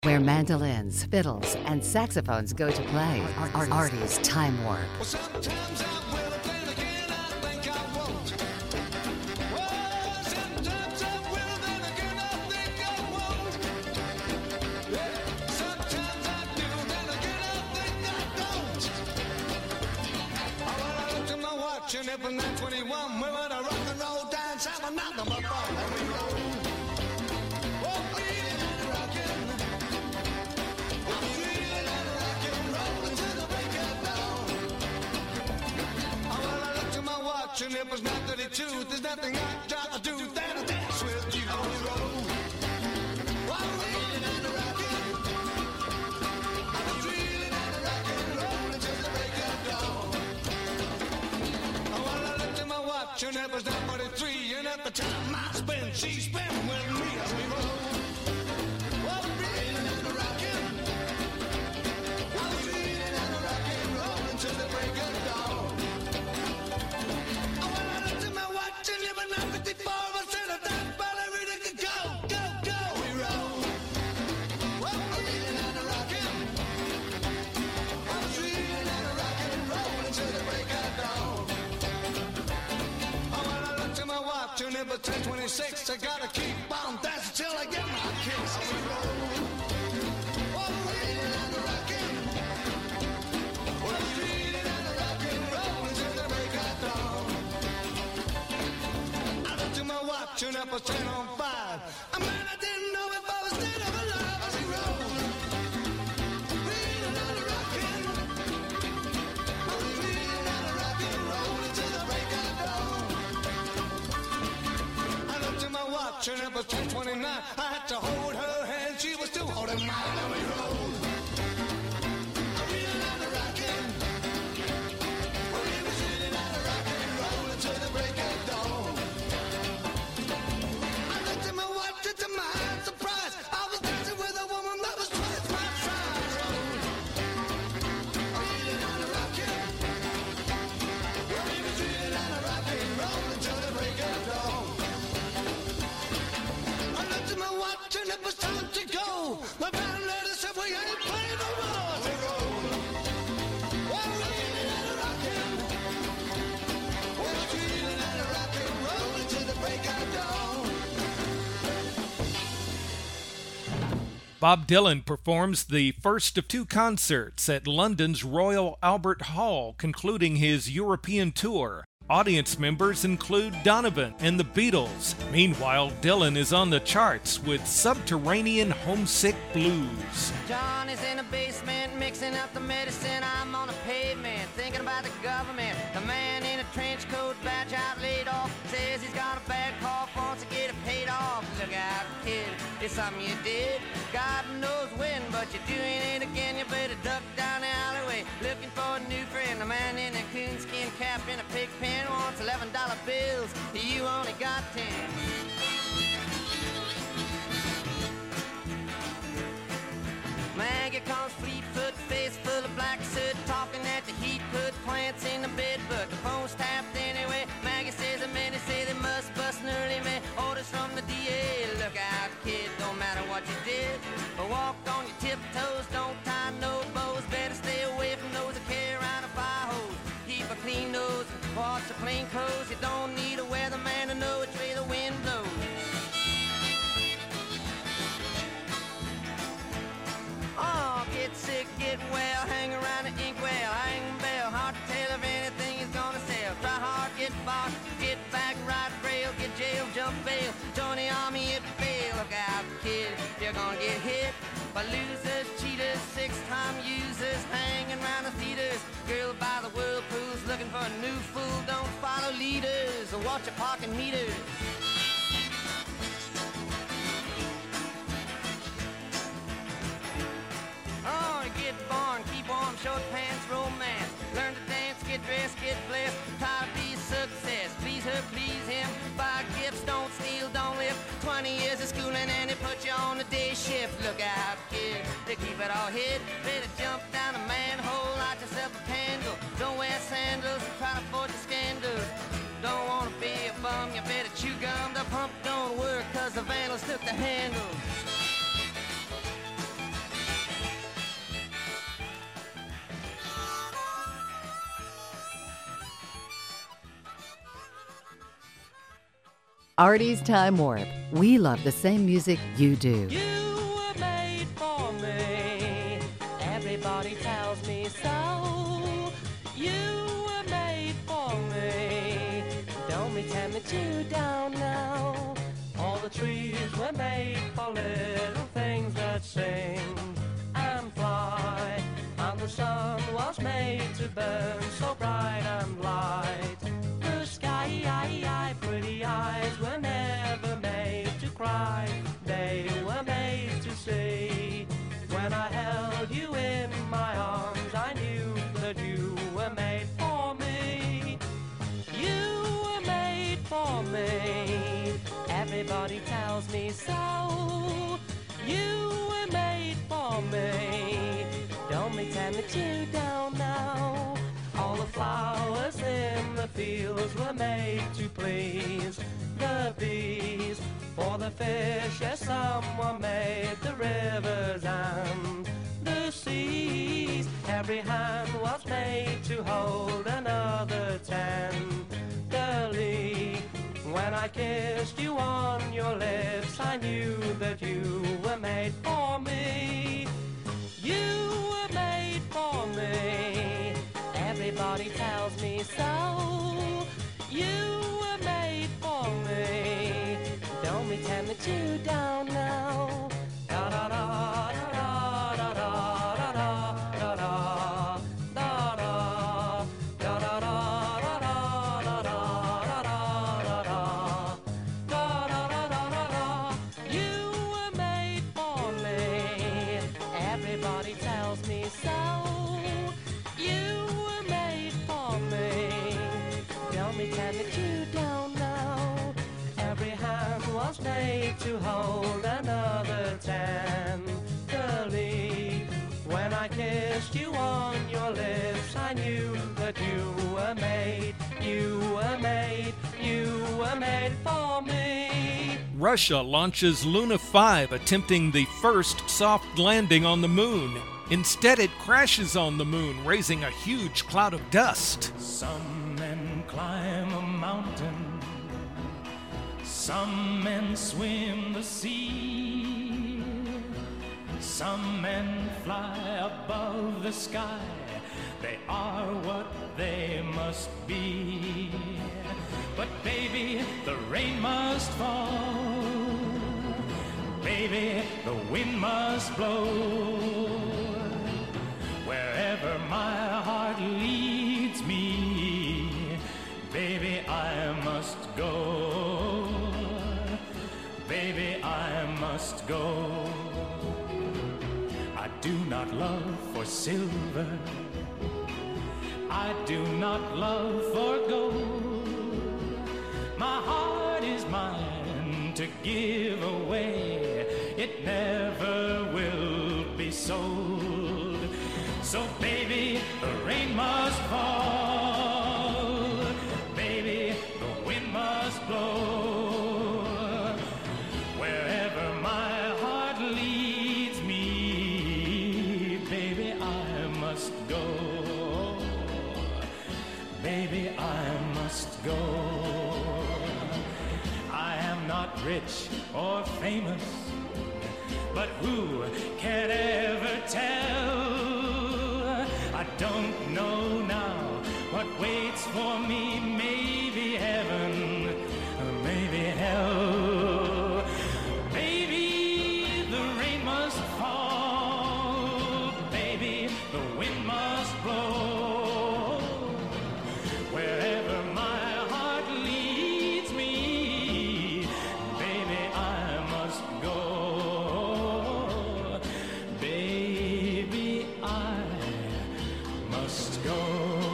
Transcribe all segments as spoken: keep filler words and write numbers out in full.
Where mandolins, fiddles, and saxophones go to play. Ar- Artie's Time Warp. Well, sometimes I will, but then again I think I won't. Well, sometimes I will, then again I think I won't. Yeah, sometimes I do, then again I think I don't. Oh, well, I looked at my watch and it was nine twenty-one. We were at a rock and roll dance, I'm not number four, and we rolled. Oh, feeling and rocking. I'm feeling and rocking, rolling to the break of dawn. Oh, well, I looked at my watch and it was nine thirty-two. There's nothing I'd rather do than to dance with you on the road. Oh, I'm feeling and rocking. I'm feeling and rocking, rolling to the break of dawn. Oh, well, I looked at my watch and it was nine forty-three. And at the time I spent, she spent with me as we rolled. Oh, I'm feeling and rocking. I'm feeling and rocking, rolling to the break of dawn. Oh, well, I looked at my watch and it was nine fifty-four. I said that ballerina could go, go, go. We roll. Oh, I'm feeling and rocking. I'm feeling and rocking, rolling to the break of dawn. Oh, well, I looked at my watch and it was ten twenty-six. I gotta keep on dancing till I get my kicks. We roll. Oh, I'm feeling and rocking. I'm feeling and rocking, rolling to the break of dawn. I looked at my watch and it was ten on five. I mean, I didn't know if I was dead or alive as we rolled. Feeling and rocking. I'm feeling and rocking, rolling to the break of dawn. I looked at my watch and it was ten twenty-nine. I had to hold her hand, she was still holding mine, and we rolled. I'm feeling and rocking. We were feeling and rocking, rolling to the break of dawn. I looked at my watch and to my surprise, I was dancing with a woman that was twice my size. I'm feeling and rocking. We were feeling and rocking, rolling to the break of dawn. I looked at my watch and it was time to go. My band leader said we ain't playing no more. We roll. We're feeling and rocking. We're feeling and rocking, rolling to the break of dawn. Bob Dylan performs the first of two concerts at London's Royal Albert Hall, concluding his European tour. Audience members include Donovan and the Beatles. Meanwhile, Dylan is on the charts with Subterranean Homesick Blues. John is in the basement mixing up the medicine. I'm on the pavement thinking about the government. The man in a trench coat, badge out, laid off, says he's got a bad cough, wants to get it paid off. Look out, kid, it's something you did. God knows when, but you're doing it again. You better duck down the alleyway looking for a new friend. The man in a coonskin cap and a pig pen wants eleven dollar bills. You only got ten. Maggie comes Fleetfoot, face full of black soot, talking at the heat, put plants in the bed, but the phone's tapped anyway. Maggie says the men say they must bust an early man. Orders from the D A, look out kid, don't matter what you did. Walk on your tiptoes, don't tie no bows. Better stay away from those that carry around a fire hose. Keep a clean nose, wash your plain clothes. You don't need a weatherman to know which way the wind blows. Oh, get sick, get well, hang around the inkwell, hang bell, hard to tell if anything is gonna sell. Try hard, get bought, get back, ride rail, get jail, jump bail, join the army if you fail. Look out, kid, you're gonna get hit by losers, cheaters, six-time users, hanging around the theaters. Girl by the whirlpools, looking for a new fool. Don't follow leaders or watch your parking meters. Oh, get born, keep warm, short pants, romance. Learn to dance, get dressed, get blessed. Try to be success, please her, please him. Buy gifts, don't steal, don't live. Twenty years of schooling and they put you on the day shift. Look out, kid, they keep it all hid. Better jump down a manhole, light yourself a candle. Don't wear sandals, try to avoid the scandals. Don't wanna be a bum, you better chew gum. The pump don't work cause the vandals took the handle. Artie's Time Warp. We love the same music you do. You were made for me. Everybody tells me so. You were made for me. Don't pretend that you don't know. All the trees were made for little things that sing and fly. And the sun was made to burn so bright and light. The sky, pretty eyes were never made to cry. They were made to see. When I held you in my arms, I knew that you were made for me. You were made for me. Everybody tells me so. You were made for me. Don't pretend that you don't know. All the flowers in the fields were made to please the bees. For the fish, yes, some were made, the rivers and the seas. Every hand was made to hold another tenderly. When I kissed you on your lips, I knew that you were made for me. You were made for me. Everybody tells me so. You were made for me. Don't pretend that you don't know. Da da da da da da da da da da da da da da da. You were made for me. Everybody tells me so. You were made for me. Don't pretend that you don't know. Every hand was made to hold another tenderly. When I kissed you on your lips, I knew that you were made, you were made, you were made for me. Russia launches Luna five, attempting the first soft landing on the moon. Instead, it crashes on the moon, raising a huge cloud of dust. Some men climb a mountain, some men swim the sea, some men fly above the sky. They are what they must be. But baby, the rain must fall. Baby, the wind must blow. Wherever my heart leads me, baby, I must go. Baby, I must go. I do not love for silver. I do not love for gold. My heart is mine to give away. It never will be sold. So baby, the rain must fall. Baby, the wind must blow. Wherever my heart leads me, baby, I must go. Baby, I must go. I am not rich or famous, but who can ever tell? I don't know now what waits for me. Maybe heaven, or maybe hell. Baby, the rain must fall. Baby, the wind must blow. Wherever my heart leads me, baby, I must go. Baby, I must go.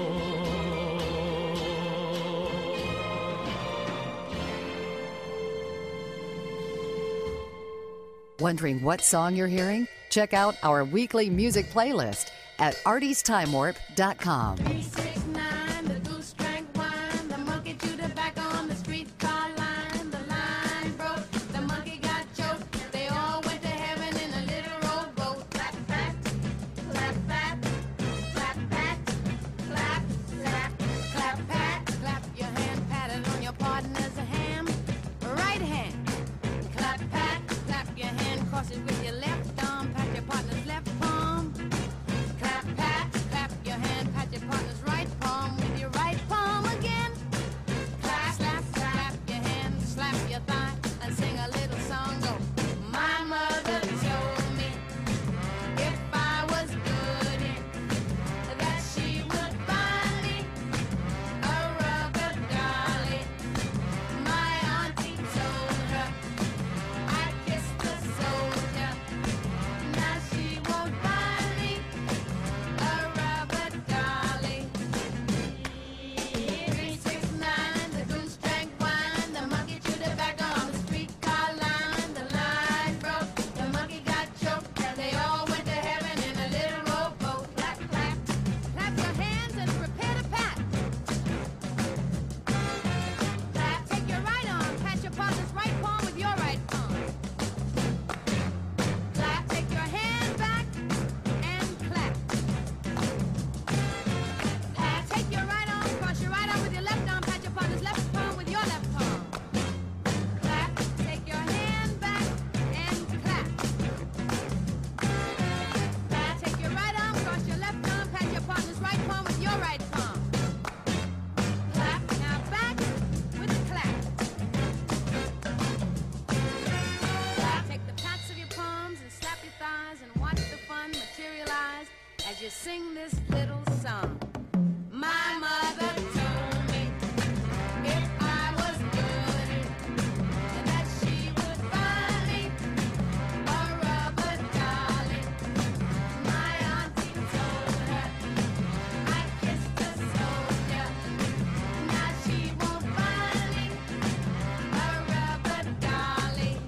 Wondering what song you're hearing? Check out our weekly music playlist at arties time warp dot com. three six nine, the goose drank wine, the monkey chewed tobacco on the streetcar line, the line broke, the monkey got choked, they all went to heaven in a little rowboat. Clap, clap, clap, clap, clap, clap, clap, clap, clap, pat, clap your hand, pat it on your partner's ham. Right as you sing this little song. My mother told me if I was good, and that she would buy me a rubber dolly. My auntie told her I kissed a soldier. Now she won't buy me a rubber dolly.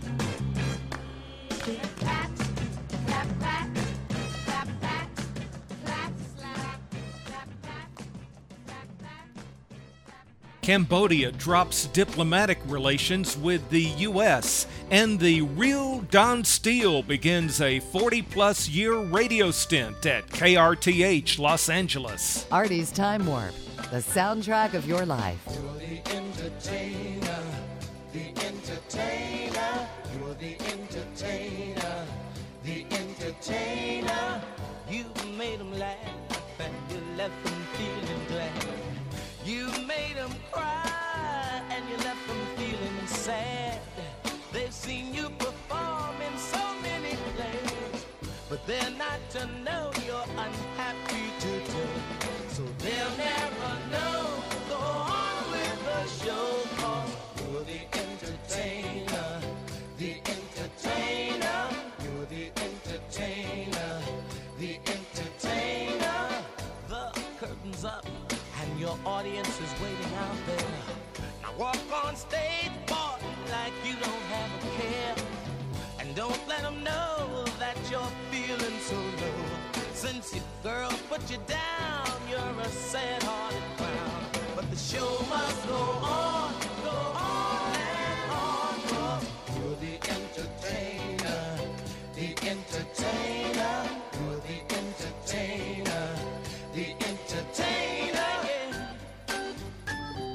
Pat, pat, pat, pat, pat, pat, slap, pat, pat, pat, pat. Cambodia drops diplomatic relations with the U S, and the real Don Steele begins a forty-plus year radio stint at K R T H Los Angeles. Artie's Time Warp, the soundtrack of your life. You're the entertainer, the entertainer. You're the entertainer, the entertainer. You made them laugh and you left them feeling glad. You made them cry and you left them feeling sad. They've seen you perform in so many plays, but they're not to know you're unhappy today. So they'll never know. Go on with the show, 'cause You're the entertainer, the entertainer. You're the entertainer, the entertainer. the curtain's up and your audience is waiting out there. Now walk on stage, boy, like you don't have a care. And don't let them know that you're feeling so low. Since your girl put you down, you're a sad-hearted clown. But the show must go on, go on and on. 'Cause You're the entertainer, the entertainer. You're the entertainer, the entertainer. yeah.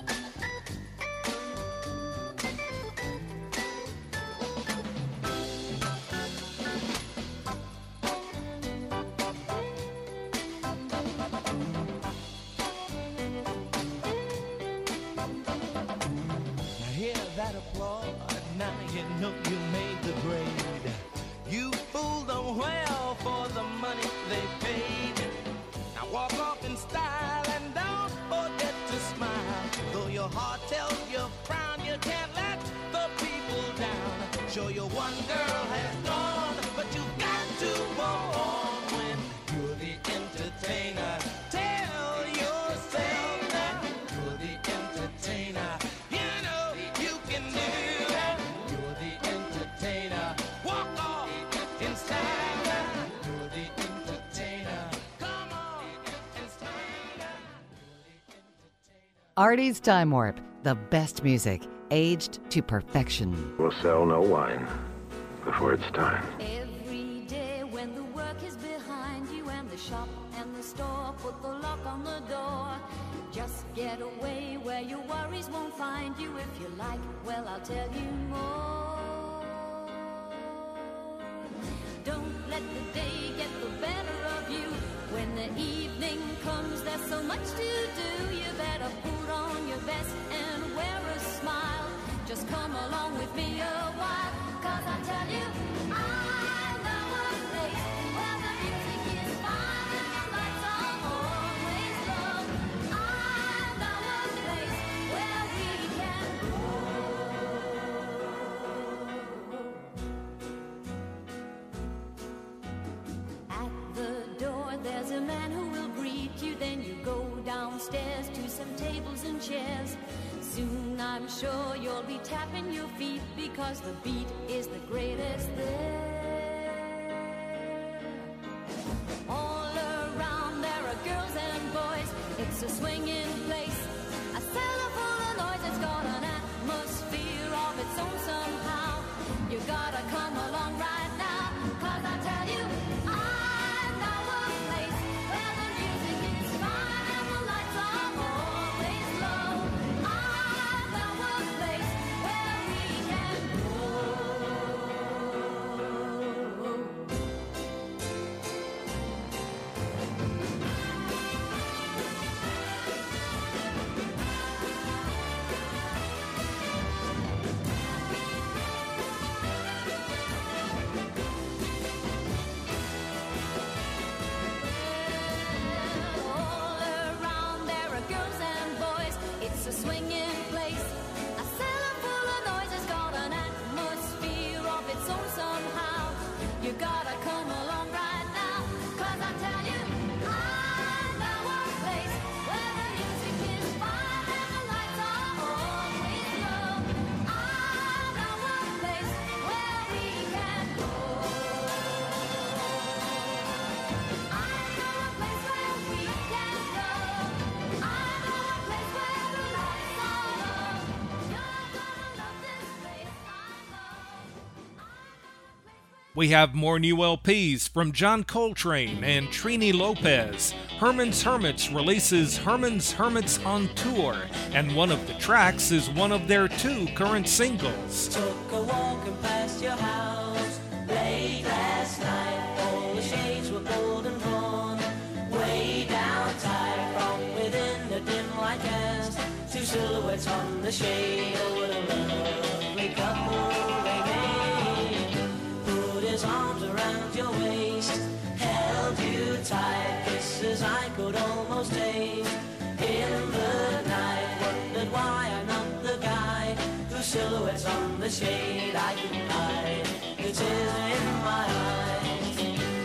Now hear that applause, now you know you made the grade. You fooled them well for the money they paid. Now walk off in style and don't forget to smile. Though your heart tells you frown, you can't let the people down. Sure, your one girl has gone, but you got to go on when You're the entertainer, tell yourself that you're the entertainer. you know you can do that. You're the entertainer, Walk off in style. you're the entertainer. Come on in style. Artie's Time Warp, the best music, aged to perfection. We'll sell no wine before it's time. Every day when the work is behind you and the shop and the store put the lock on the door, just get away where your worries won't find you. If you like, well, I'll tell you more. Don't let the day get the better of you. When the evening comes, there's so much to do. You better put on your best and wear a smile. Just come along with me a while, 'cause I tell you, I know a place where the music is fine and the lights are always low. I know a place where we can go. At the door, there's a man who will greet you. Then you go downstairs to some tables and chairs. Soon I'm sure you'll be tapping your feet, because the beat is the greatest there. All around there are girls and boys. It's a swinging place, a cellar full of noise. It's got an atmosphere of its own somehow. You gotta come along right now, 'cause I tell you, I know a place where the music is fine and the lights are always low. I know a place where we can go. We have more new L Ps from John Coltrane and Trini Lopez. Herman's Hermits releases Herman's Hermits on Tour, and one of the tracks is one of their two current singles. Took a walking past your house late last night. All the shades were pulled and drawn way down tight. From within the dim light cast two silhouettes on the shade. Oh, what a lovely couple they made. Put his arms around your waist, held you tight. Kisses I could almost taste in the night. Wondered why I'm not the guy whose silhouettes on the shade I can hide. It is in my eyes.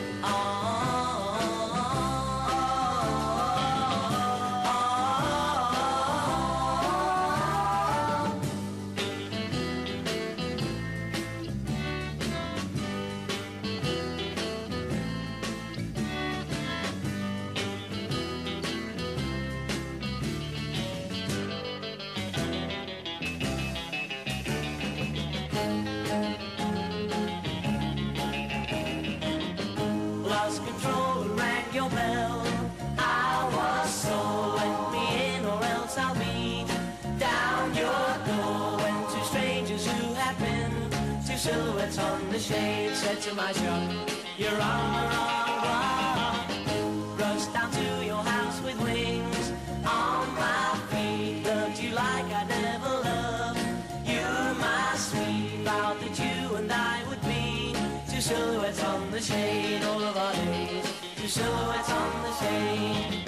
Lost control and rang your bell. I was so let me in or else I'll be down your door. When two strangers who had been two silhouettes on the shade said to my shop, you're on the wrong block. Rushed down to your house with wings on my feet. Loved you like I never loved you, my sweet. Vowed that you and I would be two silhouettes on the shade all of our days. Two silhouettes on the shade.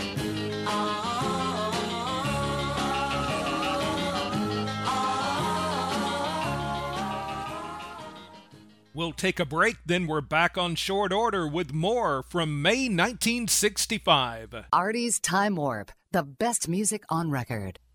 We'll take a break, then we're back on short order with more from May nineteen sixty-five. Artie's Time Warp, the best music on record.